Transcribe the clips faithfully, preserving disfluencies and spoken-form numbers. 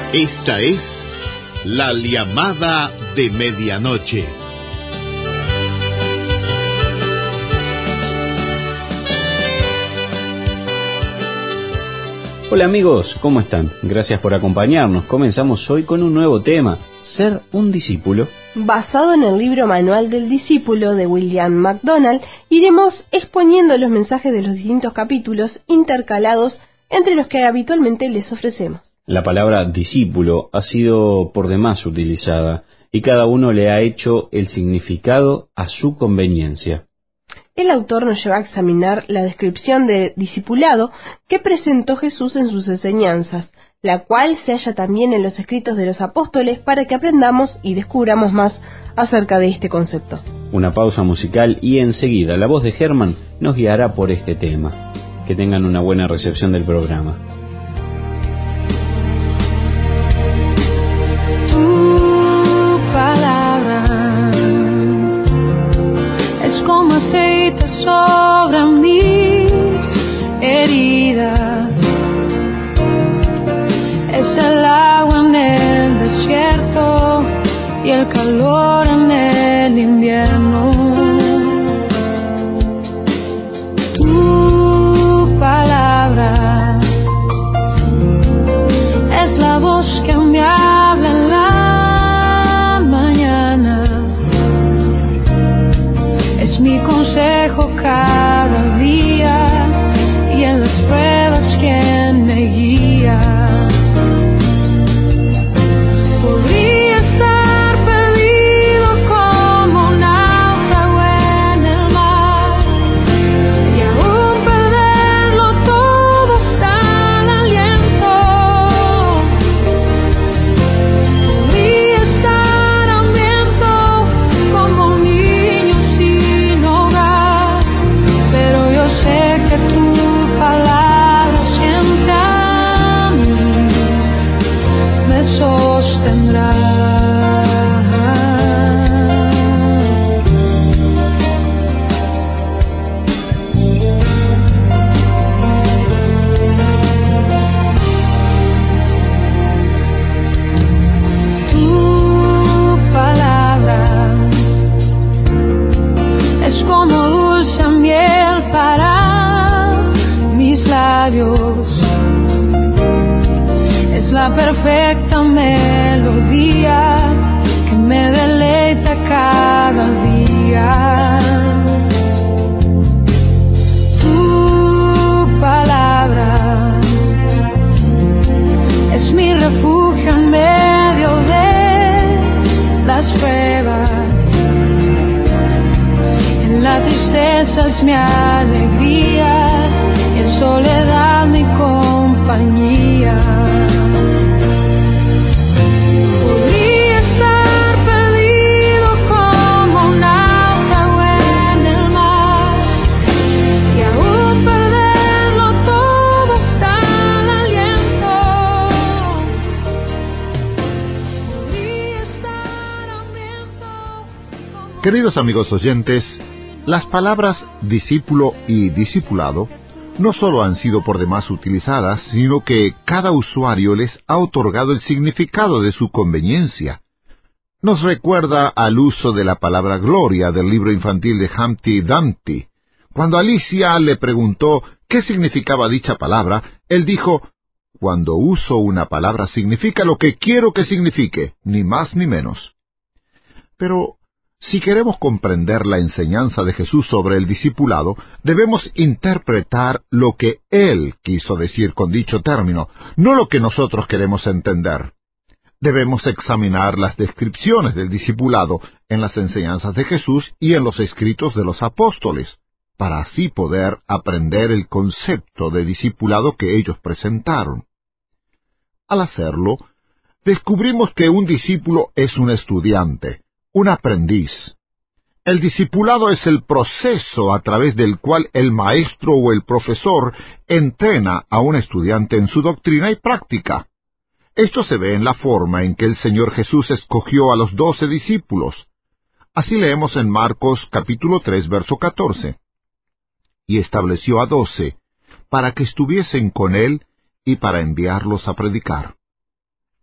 Esta es la llamada de medianoche. Hola amigos, ¿cómo están? Gracias por acompañarnos. Comenzamos hoy con un nuevo tema, ser un discípulo. Basado en el libro Manual del Discípulo de William MacDonald, iremos exponiendo los mensajes de los distintos capítulos intercalados entre los que habitualmente les ofrecemos. La palabra discípulo ha sido por demás utilizada y cada uno le ha hecho el significado a su conveniencia. El autor nos lleva a examinar la descripción de discipulado que presentó Jesús en sus enseñanzas, la cual se halla también en los escritos de los apóstoles para que aprendamos y descubramos más acerca de este concepto. Una pausa musical y enseguida la voz de Germán nos guiará por este tema. Que tengan una buena recepción del programa. Tu palabra es como aceite sobre mis heridas, es el agua en el desierto y el calor en el invierno. Tu palabra es la voz que me habla en la mañana, es mi consejo cada día y en las pruebas quien me guía. Podría estar perdido como un náufrago en el mar y aún perderlo todo hasta el aliento. Podría estar hambriento como un niño sin hogar, pero yo sé que tu palabra siempre a mí me sostendrá. Tu palabra es como dulce miel para mis labios, es la perfecta melodía que me deleita cada día. Tu palabra es mi refugio en medio de las pruebas, en la tristeza es mi alegría y en soledad mi compañía. Podría estar perdido como un náufrago en el mar y aún perderlo todo hasta el aliento. Podría estar hambriento. Queridos amigos oyentes, las palabras discípulo y discipulado no solo han sido por demás utilizadas, sino que cada usuario les ha otorgado el significado de su conveniencia. Nos recuerda al uso de la palabra gloria del libro infantil de Humpty Dumpty. Cuando Alicia le preguntó qué significaba dicha palabra, él dijo: cuando uso una palabra significa lo que quiero que signifique, ni más ni menos. Pero si queremos comprender la enseñanza de Jesús sobre el discipulado, debemos interpretar lo que Él quiso decir con dicho término, no lo que nosotros queremos entender. Debemos examinar las descripciones del discipulado en las enseñanzas de Jesús y en los escritos de los apóstoles, para así poder aprender el concepto de discipulado que ellos presentaron. Al hacerlo, descubrimos que un discípulo es un estudiante, un aprendiz. El discipulado es el proceso a través del cual el maestro o el profesor entrena a un estudiante en su doctrina y práctica. Esto se ve en la forma en que el Señor Jesús escogió a los doce discípulos. Así leemos en Marcos capítulo tres, verso catorce. Y estableció a doce, para que estuviesen con él y para enviarlos a predicar.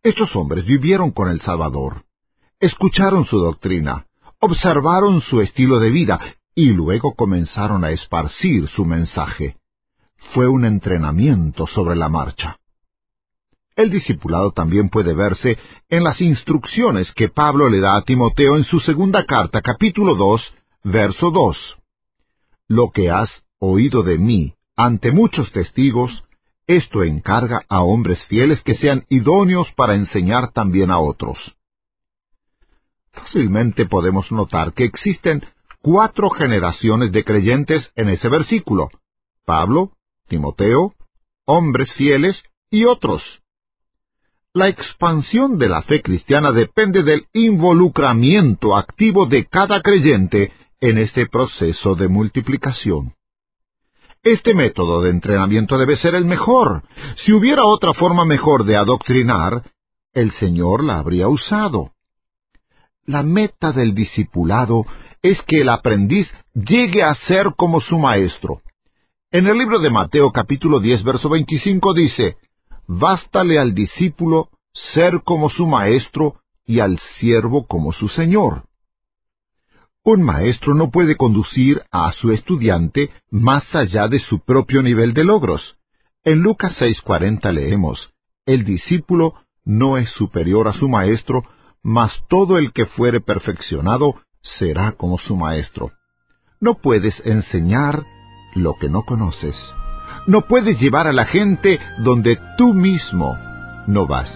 Estos hombres vivieron con el Salvador, escucharon su doctrina, observaron su estilo de vida y luego comenzaron a esparcir su mensaje. Fue un entrenamiento sobre la marcha. El discipulado también puede verse en las instrucciones que Pablo le da a Timoteo en su segunda carta, capítulo dos, verso dos. Lo que has oído de mí ante muchos testigos, esto encarga a hombres fieles que sean idóneos para enseñar también a otros. Fácilmente podemos notar que existen cuatro generaciones de creyentes en ese versículo: Pablo, Timoteo, hombres fieles y otros. La expansión de la fe cristiana depende del involucramiento activo de cada creyente en ese proceso de multiplicación. Este método de entrenamiento debe ser el mejor. Si hubiera otra forma mejor de adoctrinar, el Señor la habría usado. La meta del discipulado es que el aprendiz llegue a ser como su maestro. En el libro de Mateo capítulo diez, verso veinticinco dice: «Bástale al discípulo ser como su maestro y al siervo como su señor». Un maestro no puede conducir a su estudiante más allá de su propio nivel de logros. En Lucas seis cuarenta leemos: «El discípulo no es superior a su maestro, mas todo el que fuere perfeccionado será como su maestro». No puedes enseñar lo que no conoces. No puedes llevar a la gente donde tú mismo no vas.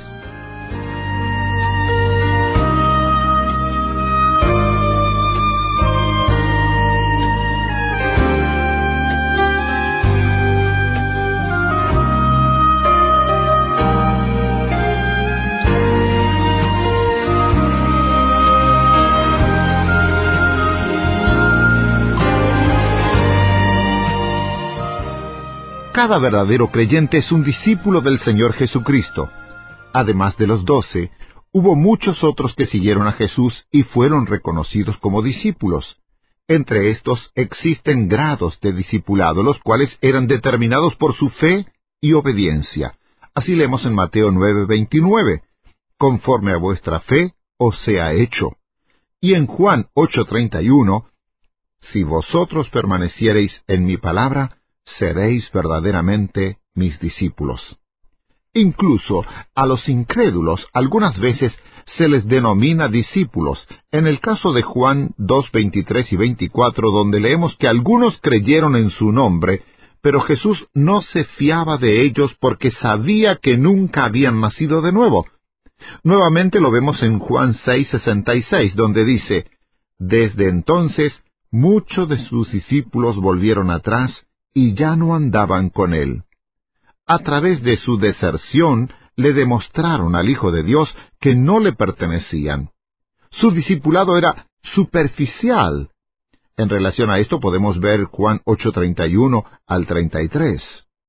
Cada verdadero creyente es un discípulo del Señor Jesucristo. Además de los doce, hubo muchos otros que siguieron a Jesús y fueron reconocidos como discípulos. Entre estos existen grados de discipulado, los cuales eran determinados por su fe y obediencia. Así leemos en Mateo nueve veintinueve: «Conforme a vuestra fe os sea hecho». Y en Juan ocho treinta y uno: «Si vosotros permaneciereis en mi palabra, seréis verdaderamente mis discípulos». Incluso a los incrédulos algunas veces se les denomina discípulos. En el caso de Juan dos veintitrés y veinticuatro, donde leemos que algunos creyeron en su nombre, pero Jesús no se fiaba de ellos porque sabía que nunca habían nacido de nuevo. Nuevamente lo vemos en Juan seis sesenta y seis, donde dice: «Desde entonces muchos de sus discípulos volvieron atrás y ya no andaban con él». A través de su deserción le demostraron al Hijo de Dios que no le pertenecían. Su discipulado era superficial. En relación a esto podemos ver Juan ocho treinta y uno al treinta y tres.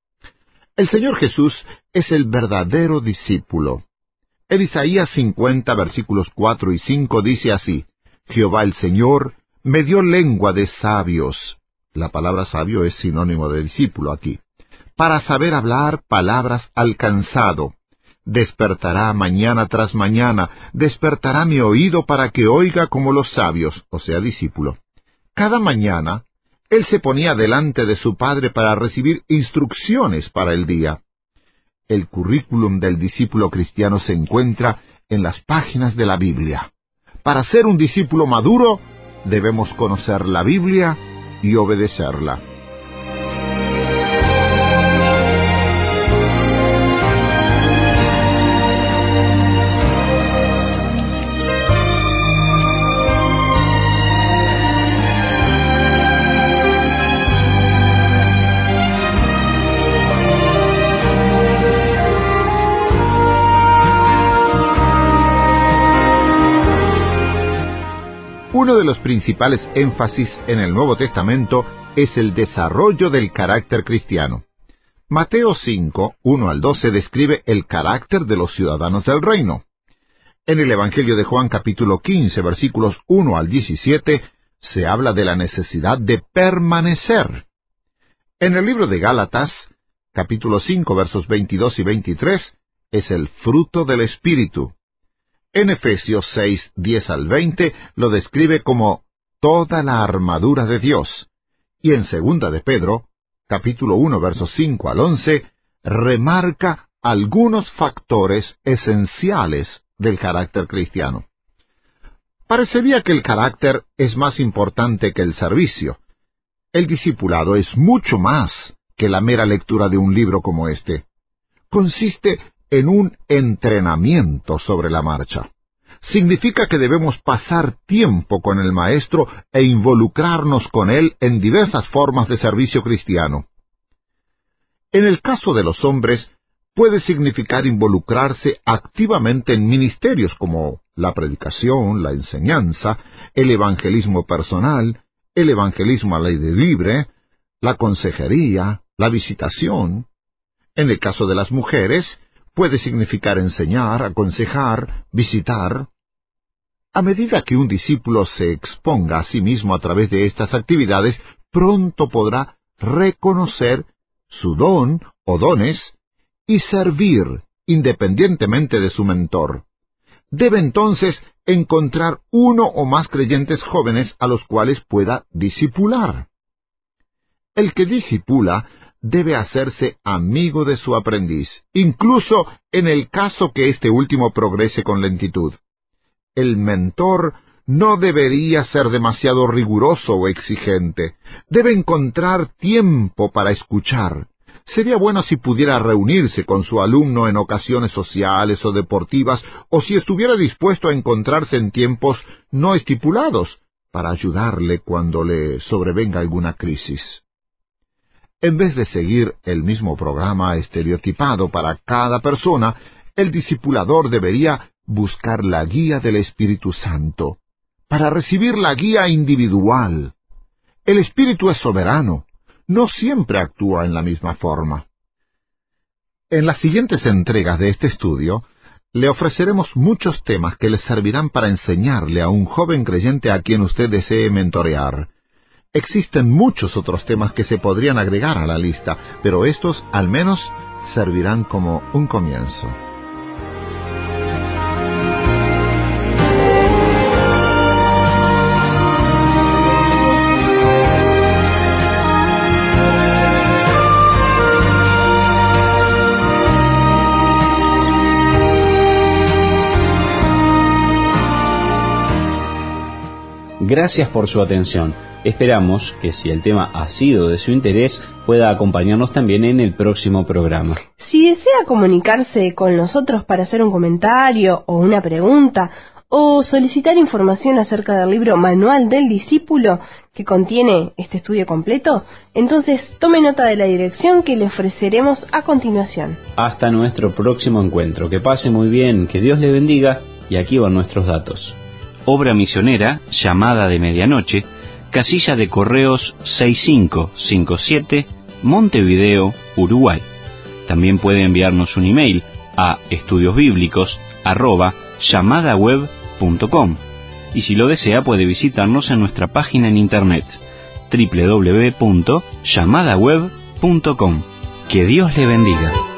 El Señor Jesús es el verdadero discípulo. En Isaías cincuenta, versículos cuatro y cinco dice así: «Jehová el Señor me dio lengua de sabios». La palabra sabio es sinónimo de discípulo aquí. «Para saber hablar palabras al cansado. Despertará mañana tras mañana, despertará mi oído para que oiga como los sabios», o sea, discípulo. Cada mañana, él se ponía delante de su padre para recibir instrucciones para el día. El currículum del discípulo cristiano se encuentra en las páginas de la Biblia. Para ser un discípulo maduro, debemos conocer la Biblia y obedecerla. Uno de los principales énfasis en el Nuevo Testamento es el desarrollo del carácter cristiano. Mateo cinco, uno al doce describe el carácter de los ciudadanos del reino. En el Evangelio de Juan capítulo quince, versículos uno al diecisiete, se habla de la necesidad de permanecer. En el libro de Gálatas, capítulo cinco, versos veintidós y veintitrés, es el fruto del Espíritu. En Efesios seis, diez al veinte lo describe como toda la armadura de Dios, y en Segunda de Pedro, capítulo uno, versos cinco al once, remarca algunos factores esenciales del carácter cristiano. Parecería que el carácter es más importante que el servicio. El discipulado es mucho más que la mera lectura de un libro como este. Consiste en un entrenamiento sobre la marcha. Significa que debemos pasar tiempo con el Maestro e involucrarnos con Él en diversas formas de servicio cristiano. En el caso de los hombres, puede significar involucrarse activamente en ministerios como la predicación, la enseñanza, el evangelismo personal, el evangelismo al aire libre, la consejería, la visitación. En el caso de las mujeres, puede significar enseñar, aconsejar, visitar. A medida que un discípulo se exponga a sí mismo a través de estas actividades, pronto podrá reconocer su don o dones y servir independientemente de su mentor. Debe entonces encontrar uno o más creyentes jóvenes a los cuales pueda discipular. El que discipula debe hacerse amigo de su aprendiz, incluso en el caso que este último progrese con lentitud. El mentor no debería ser demasiado riguroso o exigente. Debe encontrar tiempo para escuchar. Sería bueno si pudiera reunirse con su alumno en ocasiones sociales o deportivas, o si estuviera dispuesto a encontrarse en tiempos no estipulados, para ayudarle cuando le sobrevenga alguna crisis. En vez de seguir el mismo programa estereotipado para cada persona, el discipulador debería buscar la guía del Espíritu Santo, para recibir la guía individual. El Espíritu es soberano, no siempre actúa en la misma forma. En las siguientes entregas de este estudio, le ofreceremos muchos temas que le servirán para enseñarle a un joven creyente a quien usted desee mentorear. Existen muchos otros temas que se podrían agregar a la lista, pero estos al menos servirán como un comienzo. Gracias por su atención. Esperamos que, si el tema ha sido de su interés, pueda acompañarnos también en el próximo programa. Si desea comunicarse con nosotros para hacer un comentario o una pregunta, o solicitar información acerca del libro Manual del Discípulo, que contiene este estudio completo, entonces tome nota de la dirección que le ofreceremos a continuación. Hasta nuestro próximo encuentro. Que pase muy bien, que Dios le bendiga, y aquí van nuestros datos. Obra Misionera, Llamada de Medianoche, casilla de correos seis cinco cinco siete, Montevideo, Uruguay. También puede enviarnos un email a estudiosbíblicos arroba llamadaweb punto com, y si lo desea puede visitarnos en nuestra página en internet doble u doble u doble u punto llamadaweb punto com. Que Dios le bendiga.